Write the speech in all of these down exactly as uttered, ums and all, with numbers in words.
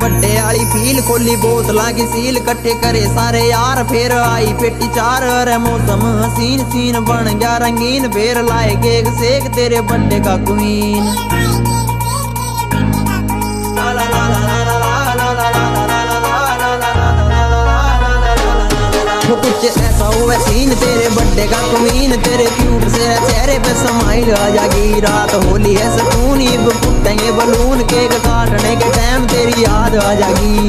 बड्डे आली फील खोली बोतला की सील कट्ठे करे सारे यार फिर आई पेटी चार अरे मौसम हसीन सीन बन गया रंगीन फिर लाए केक सेक तेरे बड्डे का क्वीन। कुछ ऐसा हुआ सीन तेरे बर्थडे का क्वीन तेरे क्यूट से चेहरे पे स्माइल आ जाएगी रात होली है सुकून इब फूटेंगे बलून केक काटने के टाइम तेरी याद आ जाएगी।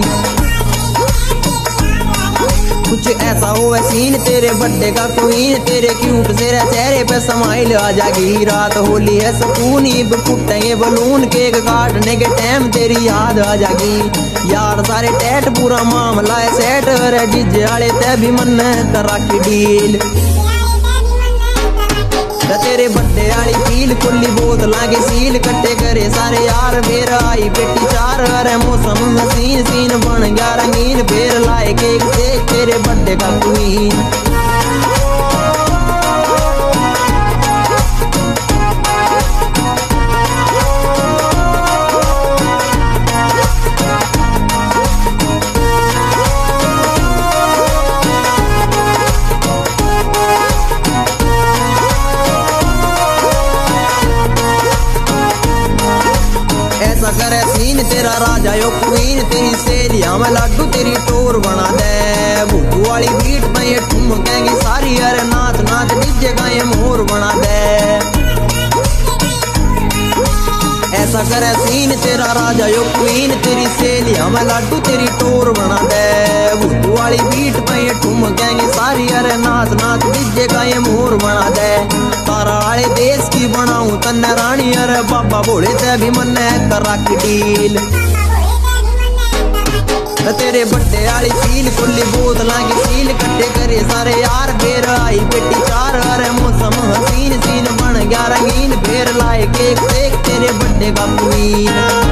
कुछ ऐसा हुआ सीन तेरे बर्थडे का क्वीन तेरे क्यूट से चेहरे पे स्माइल आ जाएगी रात होली है सुकून इब फूटेंगे बलून केक काटने के टाइम तेरी याद आ जाएगी। यार सारे टैट पूरा मामला है सेट रे डीजे वाले ते भी मन करा की डील तेरे बड्डे आली फील खुली बोतला के सील कट्टे करे सारे यार फिर आई पेटी चार अरे मौसम हसीन सीन बन गया रंगीन फिर लाए केक सेक तेरे बड्डे का क्वीन। करे सीन तेरा राजा यो क्वीन तेरी सहेलियां में लड्डू तेरी टोर बना दे भूखू वाली बीट में ये ठुमकेंगी सारी अरे नाच नाच डीजे का ये मोर बना दे। ऐसा करे सीन तेरा राजा यो क्वीन तेरी सहेलियां में लड्डू तेरी टोर बना दे भूखू वाली बीट में ये ठुमकेंगी सारी अरे नाच नाच डीजे का ये मोर बना दे। तारा वाले देश की बनाऊं तन्ने रानी अरे बाबा भोले ते भी मन करा की डील तेरे बड्डे आली फील खुली बोतला की सील कट्टे करे सारे यार फिर आई पेटी चार अरे मौसम हसीन सीन बन गया रंगीन फिर लाए केक सेक तेरे बड्डे का क्वीन।